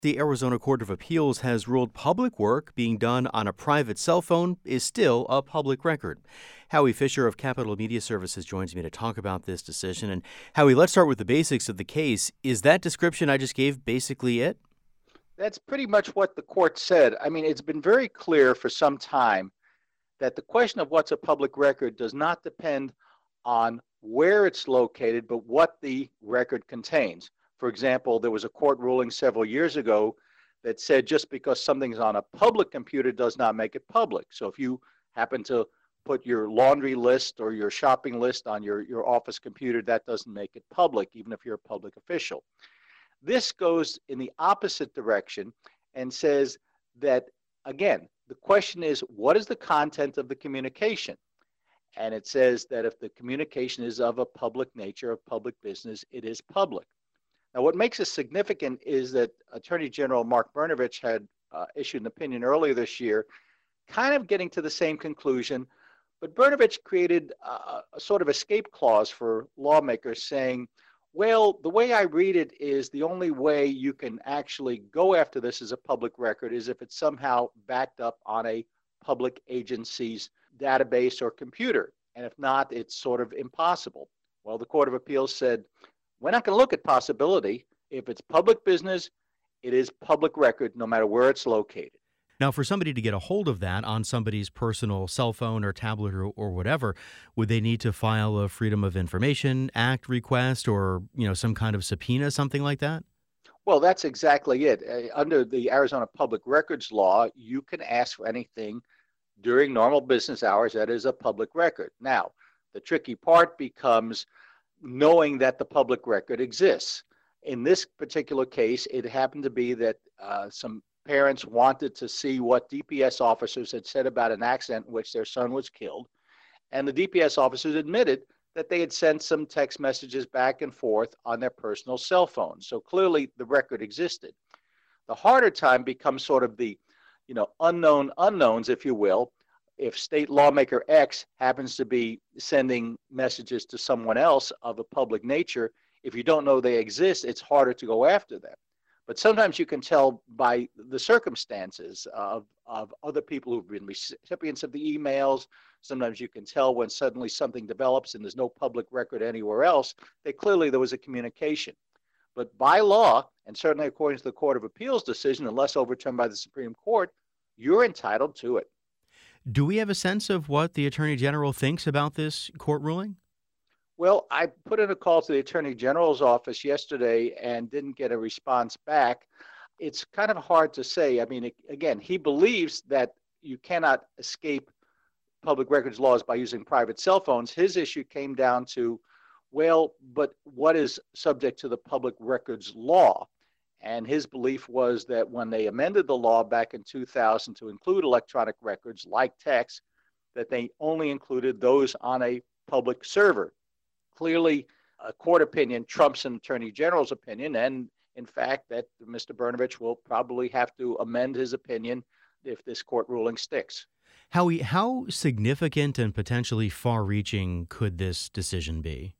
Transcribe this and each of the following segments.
The Arizona Court of Appeals has ruled public work being done on a private cell phone is still a public record. Howie Fisher of Capital Media Services joins me to talk about this decision. And Howie, let's start with the basics of the case. Is that description I just gave basically it? That's pretty much what the court said. I mean, it's been very clear for some time that the question of what's a public record does not depend on where it's located, but what the record contains. For example, there was a court ruling several years ago that said just because something's on a public computer does not make it public. So if you happen to put your laundry list or your shopping list on your office computer, that doesn't make it public, even if you're a public official. This goes in the opposite direction and says that, again, the question is, what is the content of the communication? And it says that if the communication is of a public nature, of public business, it is public. Now, what makes it significant is that Attorney General Mark Brnovich had issued an opinion earlier this year, kind of getting to the same conclusion, but Brnovich created a sort of escape clause for lawmakers saying, well, the way I read it is the only way you can actually go after this as a public record is if it's somehow backed up on a public agency's database or computer. And if not, it's sort of impossible. Well, the Court of Appeals said, we're not going to look at possibility. If it's public business, it is public record no matter where it's located. Now, for somebody to get a hold of that on somebody's personal cell phone or tablet or whatever, would they need to file a Freedom of Information Act request or, some kind of subpoena, something like that? Well, that's exactly it. Under the Arizona Public Records Law, you can ask for anything during normal business hours that is a public record. Now, the tricky part becomes knowing that the public record exists. In this particular case, it happened to be that some parents wanted to see what DPS officers had said about an accident in which their son was killed. And the DPS officers admitted that they had sent some text messages back and forth on their personal cell phones. So clearly the record existed. The harder time becomes sort of the, unknown unknowns, if you will. If state lawmaker X happens to be sending messages to someone else of a public nature, if you don't know they exist, it's harder to go after them. But sometimes you can tell by the circumstances of other people who've been recipients of the emails. Sometimes you can tell when suddenly something develops and there's no public record anywhere else, that clearly there was a communication. But by law, and certainly according to the Court of Appeals decision, unless overturned by the Supreme Court, you're entitled to it. Do we have a sense of what the Attorney General thinks about this court ruling? Well, I put in a call to the Attorney General's office yesterday and didn't get a response back. It's kind of hard to say. I mean, again, he believes that you cannot escape public records laws by using private cell phones. His issue came down to, well, but what is subject to the public records law? And his belief was that when they amended the law back in 2000 to include electronic records like text, that they only included those on a public server. Clearly, a court opinion trumps an attorney general's opinion, and in fact, that Mr. Brnovich will probably have to amend his opinion if this court ruling sticks. Howie, how significant and potentially far-reaching could this decision be?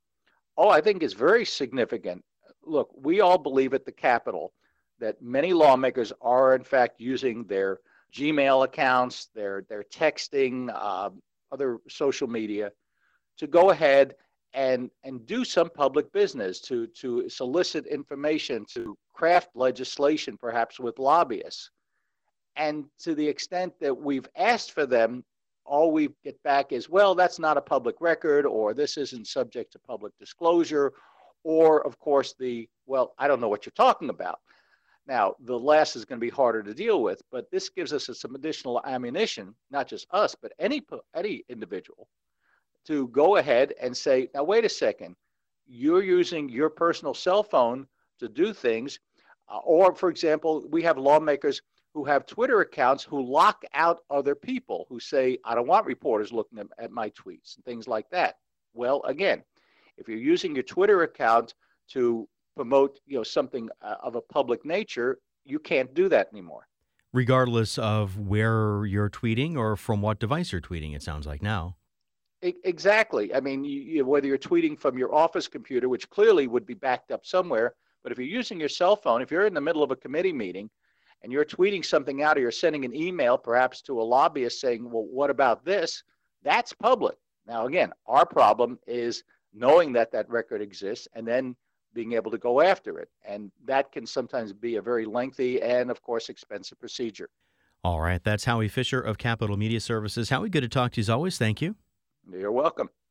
Oh, I think it's very significant. Look, we all believe at the Capitol that many lawmakers are, in fact, using their Gmail accounts, their texting, other social media to go ahead and do some public business, to solicit information, to craft legislation, perhaps with lobbyists. And to the extent that we've asked for them, all we get back is, well, that's not a public record, or this isn't subject to public disclosure, or, of course, well, I don't know what you're talking about. Now, the last is going to be harder to deal with, but this gives us some additional ammunition, not just us, but any individual, to go ahead and say, now, wait a second, you're using your personal cell phone to do things. Or, for example, we have lawmakers who have Twitter accounts who lock out other people who say, I don't want reporters looking at my tweets and things like that. Well, again, if you're using your Twitter account to promote something of a public nature, you can't do that anymore. Regardless of where you're tweeting or from what device you're tweeting, it sounds like now. Exactly. I mean, whether you're tweeting from your office computer, which clearly would be backed up somewhere, But if you're using your cell phone, if you're in the middle of a committee meeting and you're tweeting something out or you're sending an email perhaps to a lobbyist saying, well, what about this? That's public. Now, again, our problem is knowing that that record exists and then being able to go after it. And that can sometimes be a very lengthy and, of course, expensive procedure. All right. That's Howie Fisher of Capitol Media Services. Howie, good to talk to you as always. Thank you. You're welcome.